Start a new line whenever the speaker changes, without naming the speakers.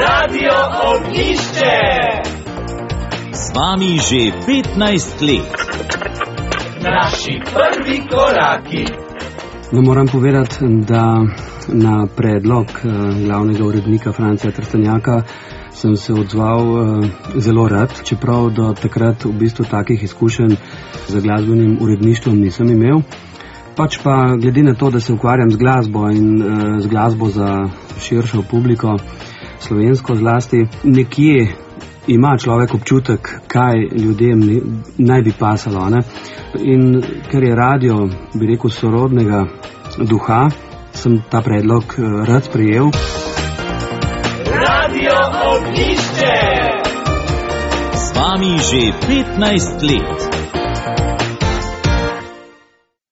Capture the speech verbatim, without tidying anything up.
Radio Ognjišče.
Z vami že petnajst let.
Naši prvi koraki.
No, moram povedati, da na predlog eh, glavnega urednika Francija Trstenjaka sem se odzval eh, zelo rad, čeprav do takrat v bistvu takih izkušenj z glasbenim uredništvom nisem imel. Pač pa glede na to, da se ukvarjam z glasbo in eh, z glasbo za širšo publiko, slovensko zlasti, nekje ima človek občutek, kaj ljudem naj bi pasalo, ne? In ker je radio, bi rekel, sorodnega duha, sem ta predlog uh, rad sprejel.
Radio Ognjišče.
Z vami že petnajst let.